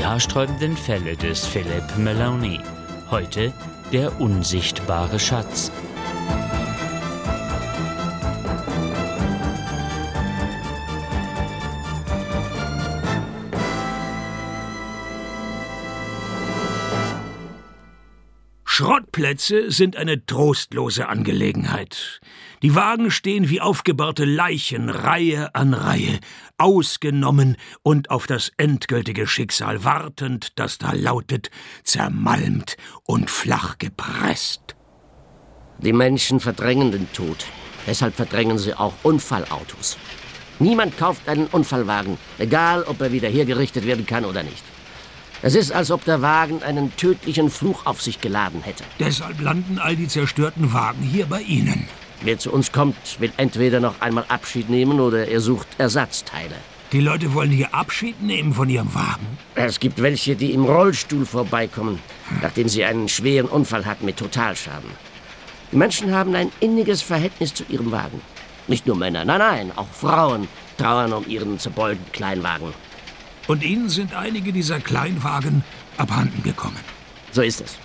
Die haarsträubenden Fälle des Philippe Meloni. Heute der unsichtbare Schatz. Schrottplätze sind eine trostlose Angelegenheit. Die Wagen stehen wie aufgebahrte Leichen, Reihe an Reihe, ausgenommen und auf das endgültige Schicksal wartend, das da lautet, zermalmt und flach gepresst. Die Menschen verdrängen den Tod. Deshalb verdrängen sie auch Unfallautos. Niemand kauft einen Unfallwagen, egal ob er wieder hergerichtet werden kann oder nicht. Es ist, als ob der Wagen einen tödlichen Fluch auf sich geladen hätte. Deshalb landen all die zerstörten Wagen hier bei Ihnen. Wer zu uns kommt, will entweder noch einmal Abschied nehmen oder er sucht Ersatzteile. Die Leute wollen hier Abschied nehmen von ihrem Wagen? Es gibt welche, die im Rollstuhl vorbeikommen, nachdem sie einen schweren Unfall hatten mit Totalschaden. Die Menschen haben ein inniges Verhältnis zu ihrem Wagen. Nicht nur Männer, nein, auch Frauen trauern um ihren zerbeulten Kleinwagen. Und Ihnen sind einige dieser Kleinwagen abhanden gekommen. So ist es.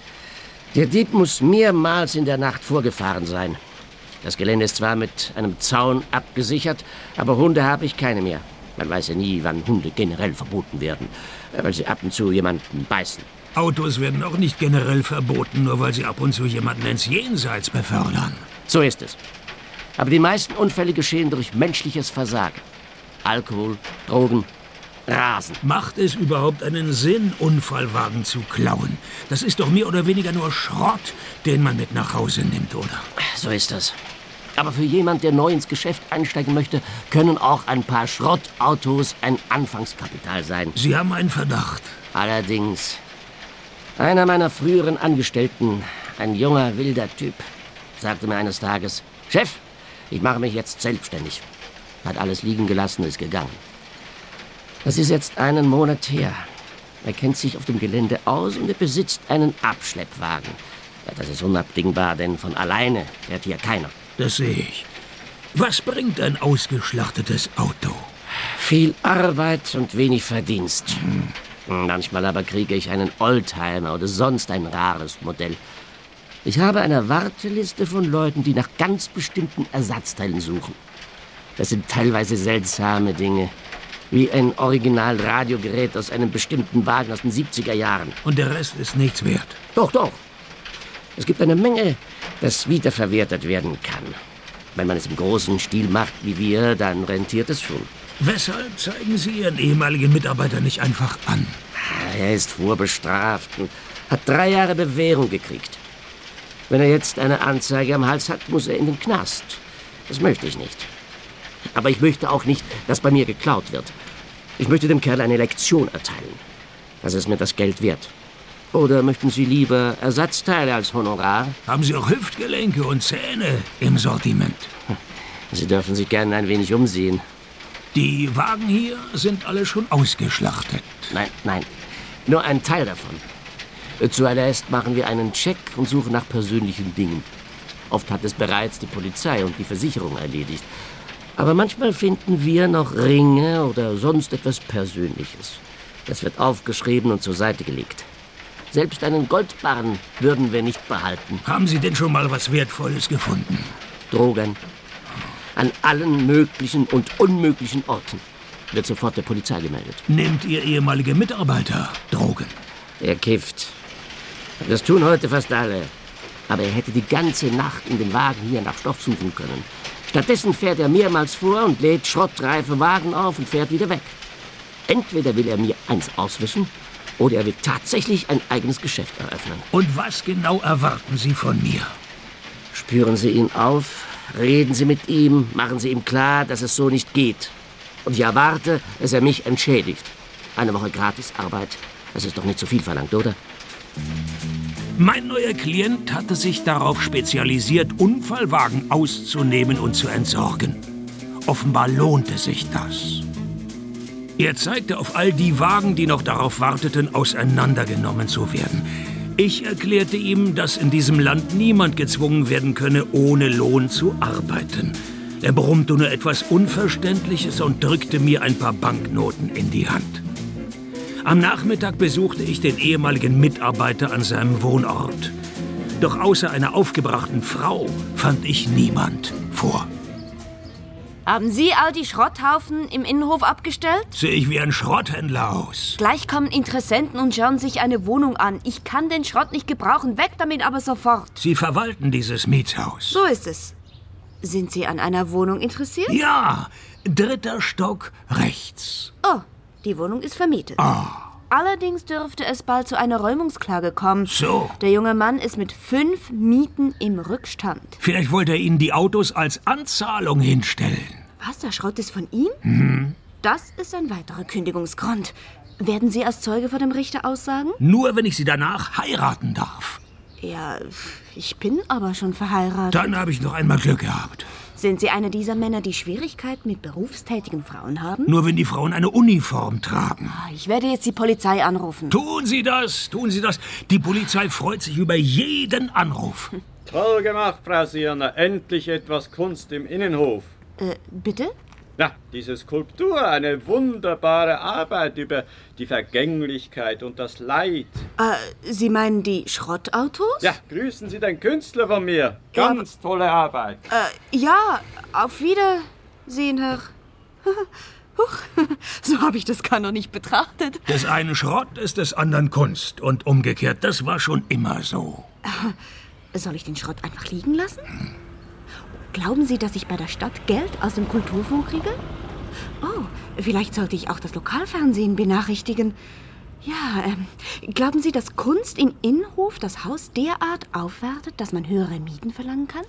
Der Dieb muss mehrmals in der Nacht vorgefahren sein. Das Gelände ist zwar mit einem Zaun abgesichert, aber Hunde habe ich keine mehr. Man weiß ja nie, wann Hunde generell verboten werden, weil sie ab und zu jemanden beißen. Autos werden auch nicht generell verboten, nur weil sie ab und zu jemanden ins Jenseits befördern. So ist es. Aber die meisten Unfälle geschehen durch menschliches Versagen. Alkohol, Drogen, Rasen. Macht es überhaupt einen Sinn, Unfallwagen zu klauen? Das ist doch mehr oder weniger nur Schrott, den man mit nach Hause nimmt, oder? So ist das. Aber für jemand, der neu ins Geschäft einsteigen möchte, können auch ein paar Schrottautos ein Anfangskapital sein. Sie haben einen Verdacht. Allerdings. Einer meiner früheren Angestellten, ein junger, wilder Typ, sagte mir eines Tages: Chef, ich mache mich jetzt selbstständig. Hat alles liegen gelassen, ist gegangen. Das ist jetzt einen Monat her. Er kennt sich auf dem Gelände aus und er besitzt einen Abschleppwagen. Ja, das ist unabdingbar, denn von alleine fährt hier keiner. Das sehe ich. Was bringt ein ausgeschlachtetes Auto? Viel Arbeit und wenig Verdienst. Manchmal aber kriege ich einen Oldtimer oder sonst ein rares Modell. Ich habe eine Warteliste von Leuten, die nach ganz bestimmten Ersatzteilen suchen. Das sind teilweise seltsame Dinge. Wie ein Original-Radiogerät aus einem bestimmten Wagen aus den 70er Jahren. Und der Rest ist nichts wert? Doch. Es gibt eine Menge, das wiederverwertet werden kann. Wenn man es im großen Stil macht wie wir, dann rentiert es schon. Weshalb zeigen Sie Ihren ehemaligen Mitarbeiter nicht einfach an? Er ist vorbestraft und hat 3 Jahre Bewährung gekriegt. Wenn er jetzt eine Anzeige am Hals hat, muss er in den Knast. Das möchte ich nicht. Aber ich möchte auch nicht, dass bei mir geklaut wird. Ich möchte dem Kerl eine Lektion erteilen. Das ist mir das Geld wert. Oder möchten Sie lieber Ersatzteile als Honorar? Haben Sie auch Hüftgelenke und Zähne im Sortiment? Sie dürfen sich gerne ein wenig umsehen. Die Wagen hier sind alle schon ausgeschlachtet. Nein. Nur ein Teil davon. Zuallererst machen wir einen Check und suchen nach persönlichen Dingen. Oft hat es bereits die Polizei und die Versicherung erledigt. Aber manchmal finden wir noch Ringe oder sonst etwas Persönliches. Das wird aufgeschrieben und zur Seite gelegt. Selbst einen Goldbarren würden wir nicht behalten. Haben Sie denn schon mal was Wertvolles gefunden? Drogen. An allen möglichen und unmöglichen Orten. Wird sofort der Polizei gemeldet. Nimmt Ihr ehemaliger Mitarbeiter Drogen? Er kifft. Das tun heute fast alle. Aber er hätte die ganze Nacht in den Wagen hier nach Stoff suchen können. Stattdessen fährt er mehrmals vor und lädt schrottreife Wagen auf und fährt wieder weg. Entweder will er mir eins auswischen, oder er will tatsächlich ein eigenes Geschäft eröffnen. Und was genau erwarten Sie von mir? Spüren Sie ihn auf, reden Sie mit ihm, machen Sie ihm klar, dass es so nicht geht. Und ich erwarte, dass er mich entschädigt. 1 Woche Gratisarbeit, das ist doch nicht zu viel verlangt, oder? Mein neuer Klient hatte sich darauf spezialisiert, Unfallwagen auszunehmen und zu entsorgen. Offenbar lohnte sich das. Er zeigte auf all die Wagen, die noch darauf warteten, auseinandergenommen zu werden. Ich erklärte ihm, dass in diesem Land niemand gezwungen werden könne, ohne Lohn zu arbeiten. Er brummte nur etwas Unverständliches und drückte mir ein paar Banknoten in die Hand. Am Nachmittag besuchte ich den ehemaligen Mitarbeiter an seinem Wohnort. Doch außer einer aufgebrachten Frau fand ich niemand vor. Haben Sie all die Schrotthaufen im Innenhof abgestellt? Sehe ich wie ein Schrotthändler aus. Gleich kommen Interessenten und schauen sich eine Wohnung an. Ich kann den Schrott nicht gebrauchen, weg damit aber sofort. Sie verwalten dieses Mietshaus. So ist es. Sind Sie an einer Wohnung interessiert? Ja, 3. Stock rechts. Oh, die Wohnung ist vermietet. Allerdings dürfte es bald zu einer Räumungsklage kommen. So. Der junge Mann ist mit 5 Mieten im Rückstand. Vielleicht wollte er Ihnen die Autos als Anzahlung hinstellen. Was, der Schrott ist von ihm? Das ist ein weiterer Kündigungsgrund. Werden Sie als Zeuge vor dem Richter aussagen? Nur wenn ich Sie danach heiraten darf. Ja, ich bin aber schon verheiratet. Dann habe ich noch einmal Glück gehabt. Sind Sie einer dieser Männer, die Schwierigkeiten mit berufstätigen Frauen haben? Nur wenn die Frauen eine Uniform tragen. Ich werde jetzt die Polizei anrufen. Tun Sie das, tun Sie das. Die Polizei freut sich über jeden Anruf. Toll gemacht, Frau Sirner. Endlich etwas Kunst im Innenhof. Bitte? Ja, diese Skulptur, eine wunderbare Arbeit über die Vergänglichkeit und das Leid. Sie meinen die Schrottautos? Ja, grüßen Sie den Künstler von mir. Ganz tolle Arbeit. Ja, auf Wiedersehen, Herr. Huch, so habe ich das gar noch nicht betrachtet. Des einen Schrott ist des anderen Kunst und umgekehrt. Das war schon immer so. Soll ich den Schrott einfach liegen lassen? Glauben Sie, dass ich bei der Stadt Geld aus dem Kulturfonds kriege? Oh, vielleicht sollte ich auch das Lokalfernsehen benachrichtigen. Ja, glauben Sie, dass Kunst im Innenhof das Haus derart aufwertet, dass man höhere Mieten verlangen kann?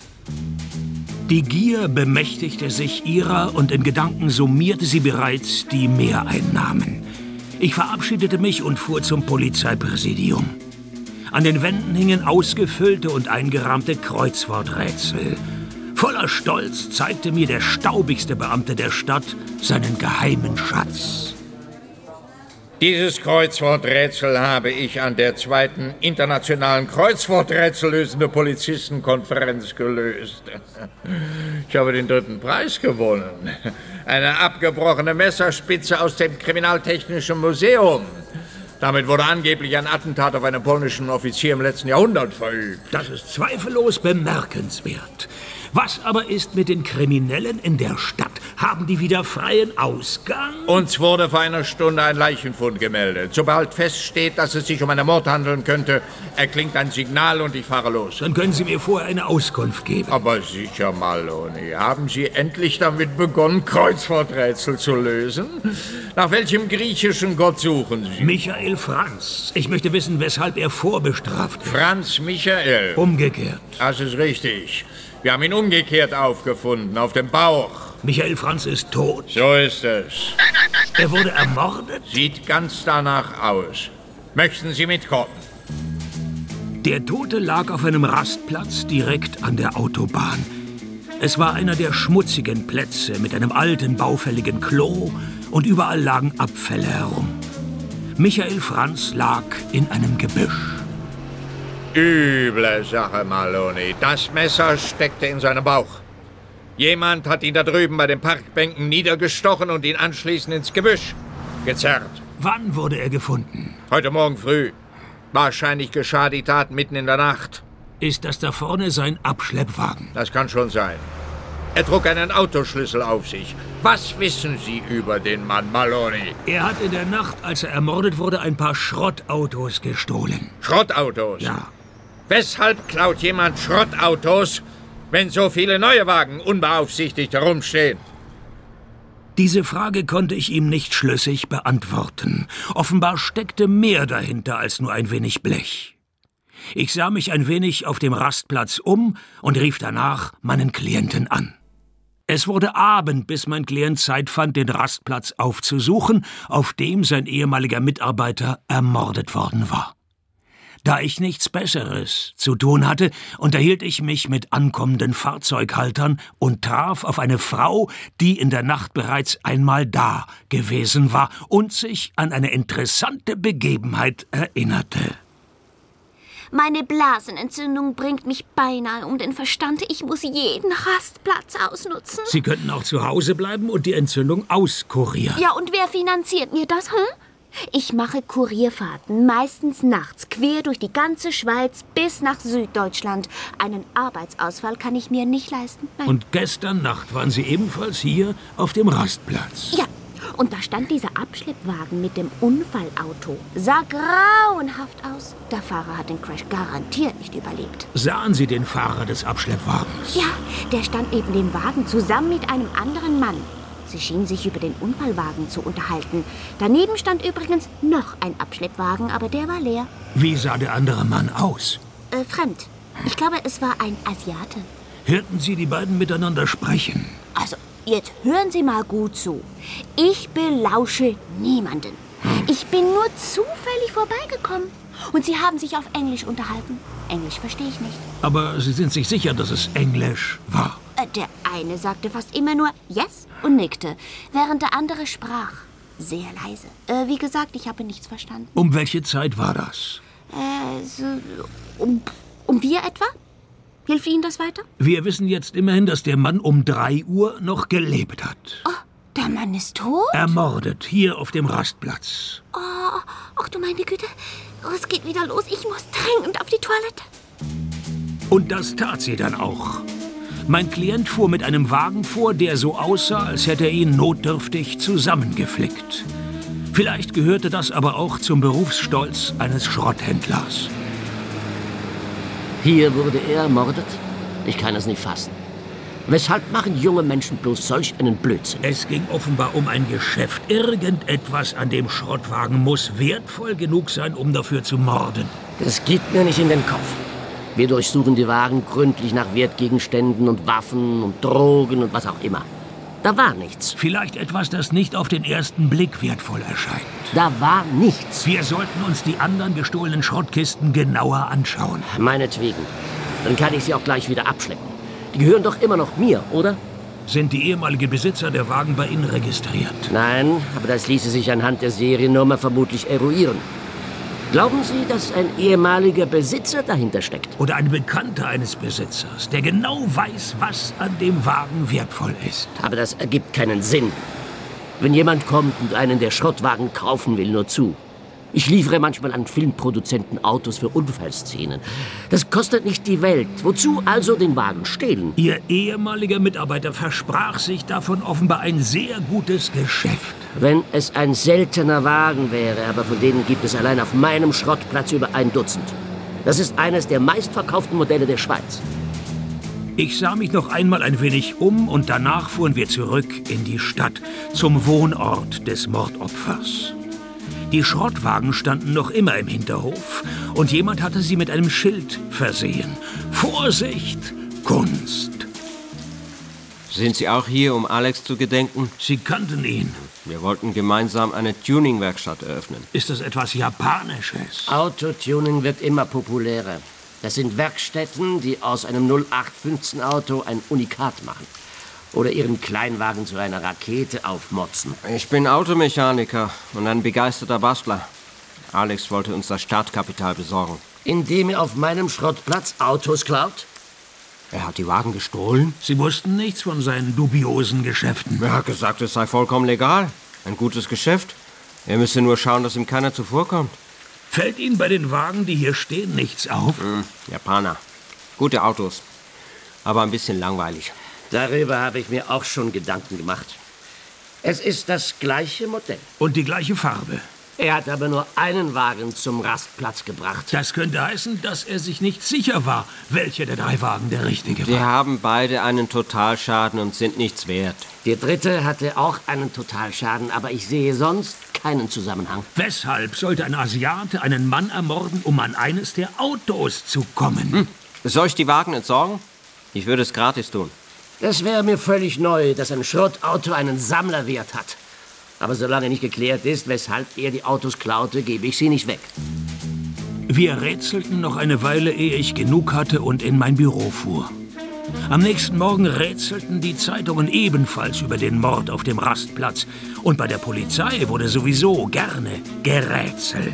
Die Gier bemächtigte sich ihrer und in Gedanken summierte sie bereits die Mehreinnahmen. Ich verabschiedete mich und fuhr zum Polizeipräsidium. An den Wänden hingen ausgefüllte und eingerahmte Kreuzworträtsel. Voller Stolz zeigte mir der staubigste Beamte der Stadt seinen geheimen Schatz. Dieses Kreuzworträtsel habe ich an der 2. internationalen Kreuzworträtsellösende Polizistenkonferenz gelöst. Ich habe den 3. Preis gewonnen. Eine abgebrochene Messerspitze aus dem Kriminaltechnischen Museum. Damit wurde angeblich ein Attentat auf einen polnischen Offizier im letzten Jahrhundert verübt. Das ist zweifellos bemerkenswert. Was aber ist mit den Kriminellen in der Stadt? Haben die wieder freien Ausgang? Uns wurde vor einer Stunde ein Leichenfund gemeldet. Sobald feststeht, dass es sich um einen Mord handeln könnte, erklingt ein Signal und ich fahre los. Dann können Sie mir vorher eine Auskunft geben. Aber sicher, Maloney. Haben Sie endlich damit begonnen, Kreuzworträtsel zu lösen? Nach welchem griechischen Gott suchen Sie? Michael Franz. Ich möchte wissen, weshalb er vorbestraft wird. Franz Michael. Umgekehrt. Das ist richtig. Wir haben ihn umgekehrt aufgefunden, auf dem Bauch. Michael Franz ist tot. So ist es. Er wurde ermordet? Sieht ganz danach aus. Möchten Sie mitkommen? Der Tote lag auf einem Rastplatz direkt an der Autobahn. Es war einer der schmutzigen Plätze mit einem alten, baufälligen Klo und überall lagen Abfälle herum. Michael Franz lag in einem Gebüsch. Üble Sache, Maloney. Das Messer steckte in seinem Bauch. Jemand hat ihn da drüben bei den Parkbänken niedergestochen und ihn anschließend ins Gebüsch gezerrt. Wann wurde er gefunden? Heute Morgen früh. Wahrscheinlich geschah die Tat mitten in der Nacht. Ist das da vorne sein Abschleppwagen? Das kann schon sein. Er trug einen Autoschlüssel auf sich. Was wissen Sie über den Mann, Maloney? Er hat in der Nacht, als er ermordet wurde, ein paar Schrottautos gestohlen. Schrottautos? Ja. Weshalb klaut jemand Schrottautos, wenn so viele neue Wagen unbeaufsichtigt herumstehen? Diese Frage konnte ich ihm nicht schlüssig beantworten. Offenbar steckte mehr dahinter als nur ein wenig Blech. Ich sah mich ein wenig auf dem Rastplatz um und rief danach meinen Klienten an. Es wurde Abend, bis mein Klient Zeit fand, den Rastplatz aufzusuchen, auf dem sein ehemaliger Mitarbeiter ermordet worden war. Da ich nichts Besseres zu tun hatte, unterhielt ich mich mit ankommenden Fahrzeughaltern und traf auf eine Frau, die in der Nacht bereits einmal da gewesen war und sich an eine interessante Begebenheit erinnerte. Meine Blasenentzündung bringt mich beinahe um den Verstand. Ich muss jeden Rastplatz ausnutzen. Sie könnten auch zu Hause bleiben und die Entzündung auskurieren. Ja, und wer finanziert mir das, hm? Ich mache Kurierfahrten, meistens nachts, quer durch die ganze Schweiz bis nach Süddeutschland. Einen Arbeitsausfall kann ich mir nicht leisten. Nein. Und gestern Nacht waren Sie ebenfalls hier auf dem Rastplatz. Ja, und da stand dieser Abschleppwagen mit dem Unfallauto. Sah grauenhaft aus. Der Fahrer hat den Crash garantiert nicht überlebt. Sahen Sie den Fahrer des Abschleppwagens? Ja, der stand neben dem Wagen zusammen mit einem anderen Mann. Sie schienen sich über den Unfallwagen zu unterhalten. Daneben stand übrigens noch ein Abschleppwagen, aber der war leer. Wie sah der andere Mann aus? Fremd. Ich glaube, es war ein Asiate. Hörten Sie die beiden miteinander sprechen? Also, jetzt hören Sie mal gut zu. Ich belausche niemanden. Ich bin nur zufällig vorbeigekommen. Und sie haben sich auf Englisch unterhalten. Englisch verstehe ich nicht. Aber Sie sind sich sicher, dass es Englisch war? Der eine sagte fast immer nur Yes und nickte, während der andere sprach. Sehr leise. Wie gesagt, ich habe nichts verstanden. Um welche Zeit war das? Um 4 etwa? Hilft Ihnen das weiter? Wir wissen jetzt immerhin, dass der Mann um 3 Uhr noch gelebt hat. Oh, der Mann ist tot? Ermordet, hier auf dem Rastplatz. Oh, ach du meine Güte. Oh, es geht wieder los. Ich muss dringend auf die Toilette. Und das tat sie dann auch. Mein Klient fuhr mit einem Wagen vor, der so aussah, als hätte er ihn notdürftig zusammengeflickt. Vielleicht gehörte das aber auch zum Berufsstolz eines Schrotthändlers. Hier wurde er ermordet? Ich kann es nicht fassen. Weshalb machen junge Menschen bloß solch einen Blödsinn? Es ging offenbar um ein Geschäft. Irgendetwas an dem Schrottwagen muss wertvoll genug sein, um dafür zu morden. Das geht mir nicht in den Kopf. Wir durchsuchen die Wagen gründlich nach Wertgegenständen und Waffen und Drogen und was auch immer. Da war nichts. Vielleicht etwas, das nicht auf den ersten Blick wertvoll erscheint. Da war nichts. Wir sollten uns die anderen gestohlenen Schrottkisten genauer anschauen. Meinetwegen. Dann kann ich sie auch gleich wieder abschleppen. Die gehören doch immer noch mir, oder? Sind die ehemaligen Besitzer der Wagen bei Ihnen registriert? Nein, aber das ließe sich anhand der Seriennummer vermutlich eruieren. Glauben Sie, dass ein ehemaliger Besitzer dahinter steckt? Oder ein Bekannter eines Besitzers, der genau weiß, was an dem Wagen wertvoll ist? Aber das ergibt keinen Sinn. Wenn jemand kommt und einen der Schrottwagen kaufen will, nur zu. Ich liefere manchmal an Filmproduzenten Autos für Unfallszenen. Das kostet nicht die Welt. Wozu also den Wagen stehlen? Ihr ehemaliger Mitarbeiter versprach sich davon offenbar ein sehr gutes Geschäft. Wenn es ein seltener Wagen wäre, aber von denen gibt es allein auf meinem Schrottplatz über 1 Dutzend. Das ist eines der meistverkauften Modelle der Schweiz. Ich sah mich noch einmal ein wenig um und danach fuhren wir zurück in die Stadt, zum Wohnort des Mordopfers. Die Schrottwagen standen noch immer im Hinterhof und jemand hatte sie mit einem Schild versehen. Vorsicht, Kunst! Sind Sie auch hier, um Alex zu gedenken? Sie kannten ihn. Wir wollten gemeinsam eine Tuning-Werkstatt eröffnen. Ist das etwas Japanisches? Autotuning wird immer populärer. Das sind Werkstätten, die aus einem 0815-Auto ein Unikat machen. Oder ihren Kleinwagen zu einer Rakete aufmotzen. Ich bin Automechaniker und ein begeisterter Bastler. Alex wollte uns das Startkapital besorgen. Indem er auf meinem Schrottplatz Autos klaut? Er hat die Wagen gestohlen? Sie wussten nichts von seinen dubiosen Geschäften. Er hat gesagt, es sei vollkommen legal. Ein gutes Geschäft. Er müsse nur schauen, dass ihm keiner zuvorkommt. Fällt Ihnen bei den Wagen, die hier stehen, nichts auf? Japaner. Gute Autos. Aber ein bisschen langweilig. Darüber habe ich mir auch schon Gedanken gemacht. Es ist das gleiche Modell. Und die gleiche Farbe. Er hat aber nur einen Wagen zum Rastplatz gebracht. Das könnte heißen, dass er sich nicht sicher war, welcher der 3 Wagen der richtige Wir war. haben beide einen Totalschaden und sind nichts wert. Der dritte hatte auch einen Totalschaden, aber ich sehe sonst keinen Zusammenhang. Weshalb sollte ein Asiate einen Mann ermorden, um an eines der Autos zu kommen? Soll ich die Wagen entsorgen? Ich würde es gratis tun. Das wäre mir völlig neu, dass ein Schrottauto einen Sammlerwert hat. Aber solange nicht geklärt ist, weshalb er die Autos klaute, gebe ich sie nicht weg. Wir rätselten noch eine Weile, ehe ich genug hatte und in mein Büro fuhr. Am nächsten Morgen rätselten die Zeitungen ebenfalls über den Mord auf dem Rastplatz. Und bei der Polizei wurde sowieso gerne gerätselt.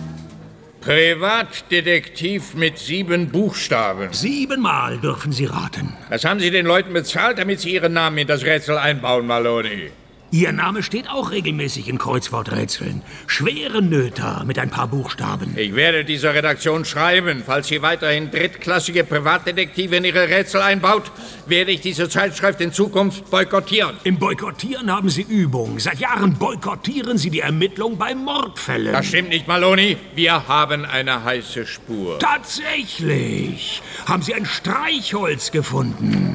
Privatdetektiv mit 7 Buchstaben. 7-mal dürfen Sie raten. Was haben Sie den Leuten bezahlt, damit sie ihren Namen in das Rätsel einbauen, Maloney? Ihr Name steht auch regelmäßig in Kreuzworträtseln. Schwerenöter mit ein paar Buchstaben. Ich werde dieser Redaktion schreiben. Falls sie weiterhin drittklassige Privatdetektive in ihre Rätsel einbaut, werde ich diese Zeitschrift in Zukunft boykottieren. Im Boykottieren haben Sie Übung. Seit Jahren boykottieren Sie die Ermittlung bei Mordfällen. Das stimmt nicht, Maloney. Wir haben eine heiße Spur. Tatsächlich. Haben Sie ein Streichholz gefunden?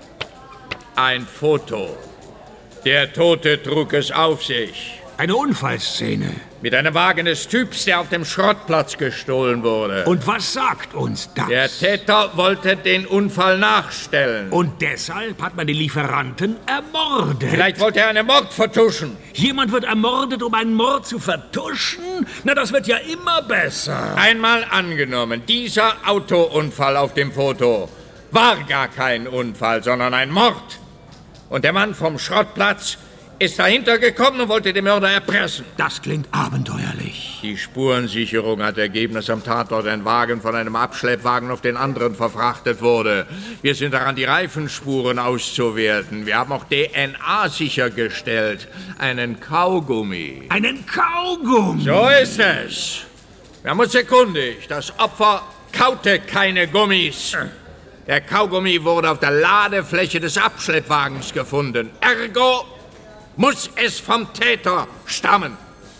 Ein Foto. Der Tote trug es auf sich. Eine Unfallszene. Mit einem Wagen des Typs, der auf dem Schrottplatz gestohlen wurde. Und was sagt uns das? Der Täter wollte den Unfall nachstellen. Und deshalb hat man den Lieferanten ermordet. Vielleicht wollte er einen Mord vertuschen. Jemand wird ermordet, um einen Mord zu vertuschen? Na, das wird ja immer besser. Einmal angenommen, dieser Autounfall auf dem Foto war gar kein Unfall, sondern ein Mord. Und der Mann vom Schrottplatz ist dahinter gekommen und wollte den Mörder erpressen. Das klingt abenteuerlich. Die Spurensicherung hat ergeben, dass am Tatort ein Wagen von einem Abschleppwagen auf den anderen verfrachtet wurde. Wir sind daran, die Reifenspuren auszuwerten. Wir haben auch DNA sichergestellt. Einen Kaugummi. Einen Kaugummi? So ist es. Wir haben uns erkundigt. Das Opfer kaute keine Gummis. Der Kaugummi wurde auf der Ladefläche des Abschleppwagens gefunden. Ergo muss es vom Täter stammen.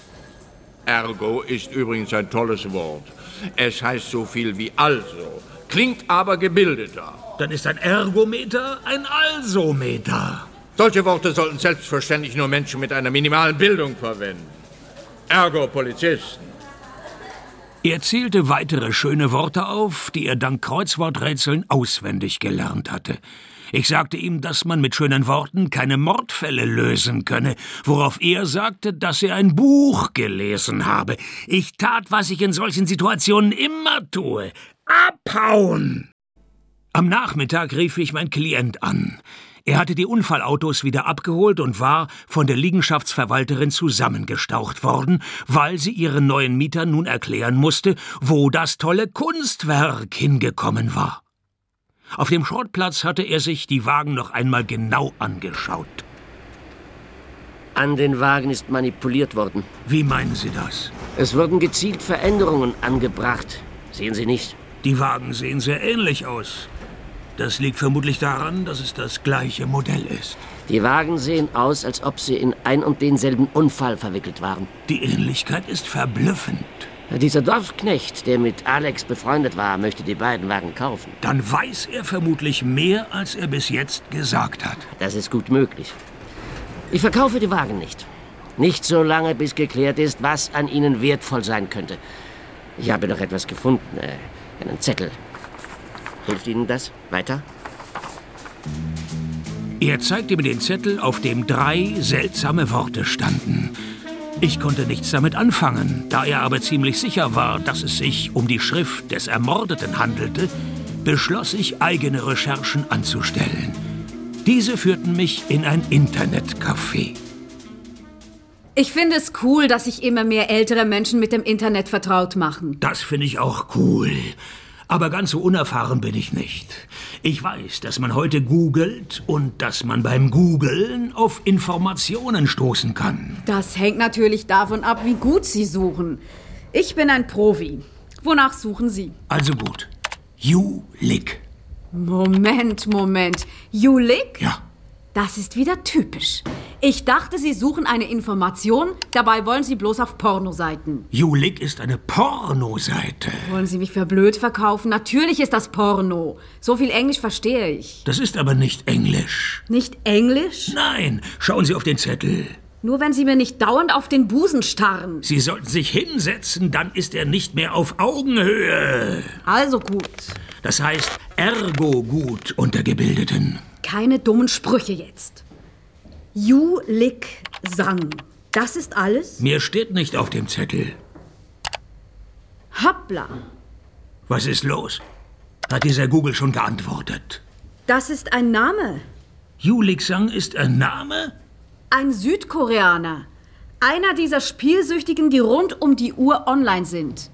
Ergo ist übrigens ein tolles Wort. Es heißt so viel wie also, klingt aber gebildeter. Dann ist ein Ergometer ein Alsometer. Solche Worte sollten selbstverständlich nur Menschen mit einer minimalen Bildung verwenden. Ergo Polizisten. Er zählte weitere schöne Worte auf, die er dank Kreuzworträtseln auswendig gelernt hatte. Ich sagte ihm, dass man mit schönen Worten keine Mordfälle lösen könne, worauf er sagte, dass er ein Buch gelesen habe. Ich tat, was ich in solchen Situationen immer tue: abhauen! Am Nachmittag rief ich meinen Klient an. Er hatte die Unfallautos wieder abgeholt und war von der Liegenschaftsverwalterin zusammengestaucht worden, weil sie ihren neuen Mietern nun erklären musste, wo das tolle Kunstwerk hingekommen war. Auf dem Schrottplatz hatte er sich die Wagen noch einmal genau angeschaut. An den Wagen ist manipuliert worden. Wie meinen Sie das? Es wurden gezielt Veränderungen angebracht. Sehen Sie nicht? Die Wagen sehen sehr ähnlich aus. Das liegt vermutlich daran, dass es das gleiche Modell ist. Die Wagen sehen aus, als ob sie in ein und denselben Unfall verwickelt waren. Die Ähnlichkeit ist verblüffend. Dieser Dorfknecht, der mit Alex befreundet war, möchte die beiden Wagen kaufen. Dann weiß er vermutlich mehr, als er bis jetzt gesagt hat. Das ist gut möglich. Ich verkaufe die Wagen nicht. Nicht so lange, bis geklärt ist, was an ihnen wertvoll sein könnte. Ich habe noch etwas gefunden. Einen Zettel. Hilft Ihnen das? Weiter? Er zeigte mir den Zettel, auf dem 3 seltsame Worte standen. Ich konnte nichts damit anfangen. Da er aber ziemlich sicher war, dass es sich um die Schrift des Ermordeten handelte, beschloss ich, eigene Recherchen anzustellen. Diese führten mich in ein Internetcafé. Ich finde es cool, dass sich immer mehr ältere Menschen mit dem Internet vertraut machen. Das finde ich auch cool. Aber ganz so unerfahren bin ich nicht. Ich weiß, dass man heute googelt und dass man beim Googlen auf Informationen stoßen kann. Das hängt natürlich davon ab, wie gut Sie suchen. Ich bin ein Profi. Wonach suchen Sie? Also gut. Julik. Moment. Julik? Ja. Das ist wieder typisch. Ich dachte, Sie suchen eine Information, dabei wollen Sie bloß auf Pornoseiten. Julik ist eine Pornoseite. Wollen Sie mich für blöd verkaufen? Natürlich ist das Porno. So viel Englisch verstehe ich. Das ist aber nicht Englisch. Nicht Englisch? Nein, schauen Sie auf den Zettel. Nur wenn Sie mir nicht dauernd auf den Busen starren. Sie sollten sich hinsetzen, dann ist er nicht mehr auf Augenhöhe. Also gut. Das heißt, ergo gut unter Gebildeten. Keine dummen Sprüche jetzt. Julik Sang. Das ist alles? Mehr steht nicht auf dem Zettel. Hoppla. Was ist los? Hat dieser Google schon geantwortet? Das ist ein Name. Julik Sang ist ein Name? Ein Südkoreaner. Einer dieser Spielsüchtigen, die rund um die Uhr online sind.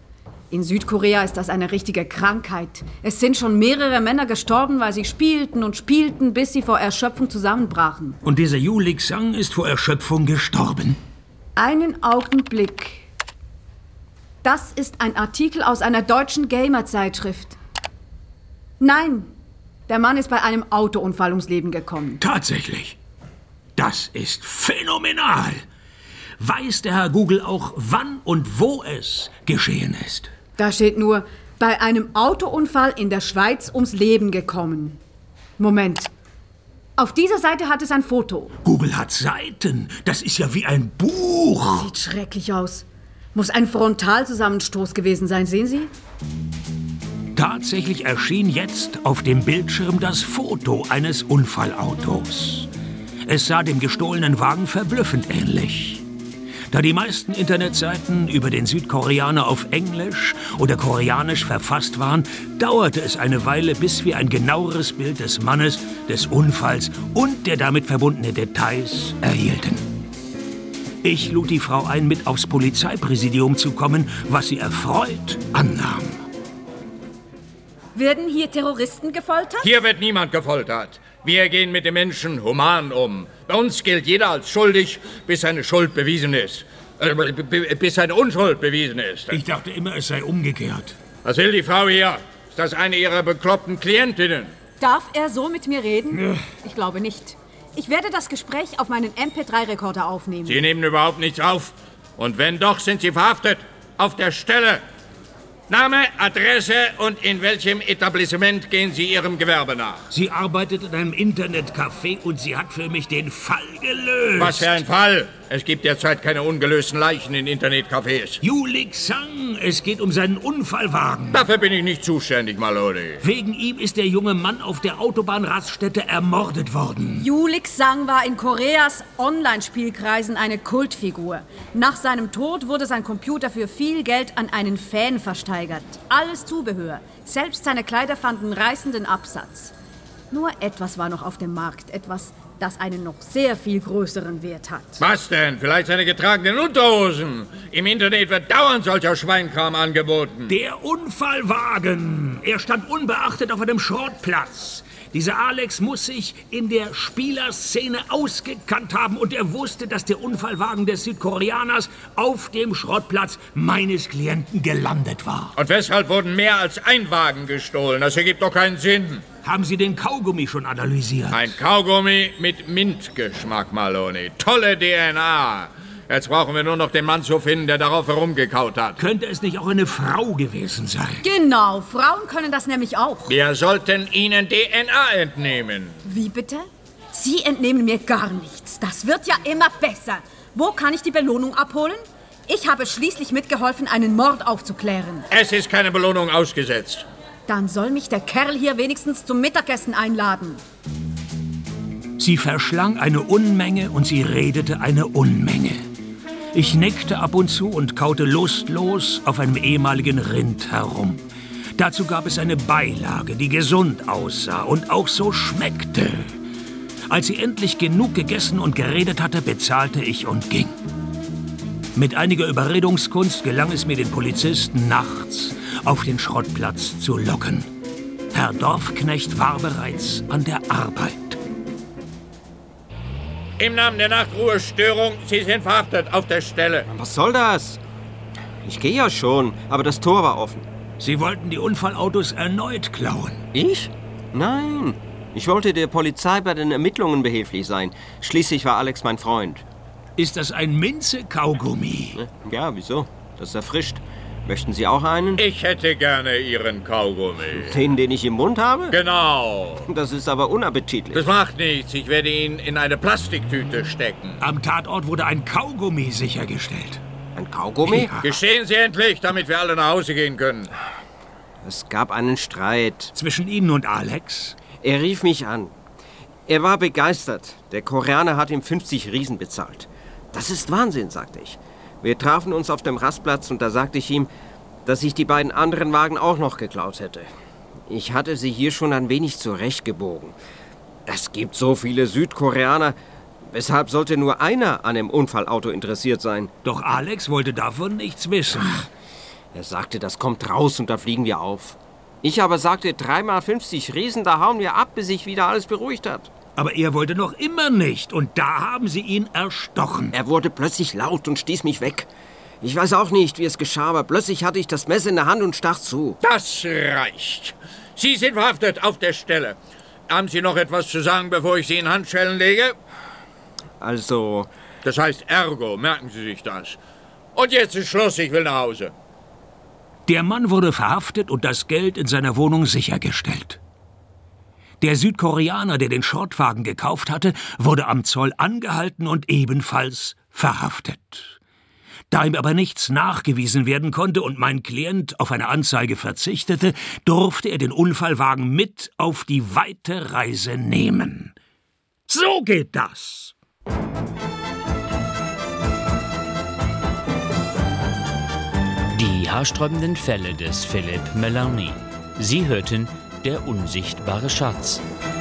In Südkorea ist das eine richtige Krankheit. Es sind schon mehrere Männer gestorben, weil sie spielten und spielten, bis sie vor Erschöpfung zusammenbrachen. Und dieser Yu Lik-sang ist vor Erschöpfung gestorben. Einen Augenblick. Das ist ein Artikel aus einer deutschen Gamer-Zeitschrift. Nein, der Mann ist bei einem Autounfall ums Leben gekommen. Tatsächlich. Das ist phänomenal. Weiß der Herr Google auch, wann und wo es geschehen ist? Da steht nur, bei einem Autounfall in der Schweiz ums Leben gekommen. Moment. Auf dieser Seite hat es ein Foto. Google hat Seiten. Das ist ja wie ein Buch. Sieht schrecklich aus. Muss ein Frontalzusammenstoß gewesen sein, sehen Sie? Tatsächlich erschien jetzt auf dem Bildschirm das Foto eines Unfallautos. Es sah dem gestohlenen Wagen verblüffend ähnlich. Da die meisten Internetseiten über den Südkoreaner auf Englisch oder Koreanisch verfasst waren, dauerte es eine Weile, bis wir ein genaueres Bild des Mannes, des Unfalls und der damit verbundenen Details erhielten. Ich lud die Frau ein, mit aufs Polizeipräsidium zu kommen, was sie erfreut annahm. Werden hier Terroristen gefoltert? Hier wird niemand gefoltert. Wir gehen mit den Menschen human um. Bei uns gilt jeder als schuldig, bis seine Schuld bewiesen ist. Bis seine Unschuld bewiesen ist. Ich dachte immer, es sei umgekehrt. Was will die Frau hier? Ist das eine ihrer bekloppten Klientinnen? Darf er so mit mir reden? Ja. Ich glaube nicht. Ich werde das Gespräch auf meinen MP3-Rekorder aufnehmen. Sie nehmen überhaupt nichts auf. Und wenn doch, sind Sie verhaftet. Auf der Stelle. Name, Adresse und in welchem Etablissement gehen Sie Ihrem Gewerbe nach? Sie arbeitet in einem Internetcafé und sie hat für mich den Fall gelöst. Was für ein Fall? Es gibt derzeit keine ungelösten Leichen in Internetcafés. Yu Lik-sang, es geht um seinen Unfallwagen. Dafür bin ich nicht zuständig, Maloney. Wegen ihm ist der junge Mann auf der Autobahnraststätte ermordet worden. Yu Lik-sang war in Koreas Online-Spielkreisen eine Kultfigur. Nach seinem Tod wurde sein Computer für viel Geld an einen Fan versteigert. Alles Zubehör. Selbst seine Kleider fanden reißenden Absatz. Nur etwas war noch auf dem Markt. Etwas, das einen noch sehr viel größeren Wert hat. Was denn? Vielleicht seine getragenen Unterhosen? Im Internet wird dauernd solcher Schweinkram angeboten. Der Unfallwagen. Er stand unbeachtet auf einem Schrottplatz. Dieser Alex muss sich in der Spielerszene ausgekannt haben und er wusste, dass der Unfallwagen des Südkoreaners auf dem Schrottplatz meines Klienten gelandet war. Und weshalb wurden mehr als ein Wagen gestohlen? Das ergibt doch keinen Sinn. Haben Sie den Kaugummi schon analysiert? Ein Kaugummi mit Mintgeschmack, Maloney. Tolle DNA. Jetzt brauchen wir nur noch den Mann zu finden, der darauf herumgekaut hat. Könnte es nicht auch eine Frau gewesen sein? Genau, Frauen können das nämlich auch. Wir sollten ihnen DNA entnehmen. Wie bitte? Sie entnehmen mir gar nichts. Das wird ja immer besser. Wo kann ich die Belohnung abholen? Ich habe schließlich mitgeholfen, einen Mord aufzuklären. Es ist keine Belohnung ausgesetzt. Dann soll mich der Kerl hier wenigstens zum Mittagessen einladen. Sie verschlang eine Unmenge und sie redete eine Unmenge. Ich nickte ab und zu und kaute lustlos auf einem ehemaligen Rind herum. Dazu gab es eine Beilage, die gesund aussah und auch so schmeckte. Als sie endlich genug gegessen und geredet hatte, bezahlte ich und ging. Mit einiger Überredungskunst gelang es mir, den Polizisten nachts auf den Schrottplatz zu locken. Herr Dorfknecht war bereits an der Arbeit. Im Namen der Nachtruhestörung, Sie sind verhaftet auf der Stelle. Was soll das? Ich gehe ja schon, aber das Tor war offen. Sie wollten die Unfallautos erneut klauen. Ich? Nein. Ich wollte der Polizei bei den Ermittlungen behilflich sein. Schließlich war Alex mein Freund. Ist das ein Minze-Kaugummi? Ja, wieso? Das ist erfrischt. Möchten Sie auch einen? Ich hätte gerne Ihren Kaugummi. Den ich im Mund habe? Genau. Das ist aber unappetitlich. Das macht nichts. Ich werde ihn in eine Plastiktüte stecken. Am Tatort wurde ein Kaugummi sichergestellt. Ein Kaugummi? Ja. Gestehen Sie endlich, damit wir alle nach Hause gehen können. Es gab einen Streit. Zwischen Ihnen und Alex? Er rief mich an. Er war begeistert. Der Koreaner hat ihm 50 Riesen bezahlt. Das ist Wahnsinn, sagte ich. Wir trafen uns auf dem Rastplatz und da sagte ich ihm, dass ich die beiden anderen Wagen auch noch geklaut hätte. Ich hatte sie hier schon ein wenig zurechtgebogen. Es gibt so viele Südkoreaner. Weshalb sollte nur einer an dem Unfallauto interessiert sein? Doch Alex wollte davon nichts wissen. Er sagte, das kommt raus und da fliegen wir auf. Ich aber sagte, 3 × 50 Riesen, da hauen wir ab, bis sich wieder alles beruhigt hat. Aber er wollte noch immer nicht und da haben Sie ihn erstochen. Er wurde plötzlich laut und stieß mich weg. Ich weiß auch nicht, wie es geschah, aber plötzlich hatte ich das Messer in der Hand und stach zu. Das reicht. Sie sind verhaftet auf der Stelle. Haben Sie noch etwas zu sagen, bevor ich Sie in Handschellen lege? Also... Das heißt ergo, merken Sie sich das. Und jetzt ist Schluss, ich will nach Hause. Der Mann wurde verhaftet und das Geld in seiner Wohnung sichergestellt. Der Südkoreaner, der den Schrottwagen gekauft hatte, wurde am Zoll angehalten und ebenfalls verhaftet. Da ihm aber nichts nachgewiesen werden konnte und mein Klient auf eine Anzeige verzichtete, durfte er den Unfallwagen mit auf die weite Reise nehmen. So geht das! Die haarsträubenden Fälle des Philippe Meloni. Sie hörten Der unsichtbare Schatz.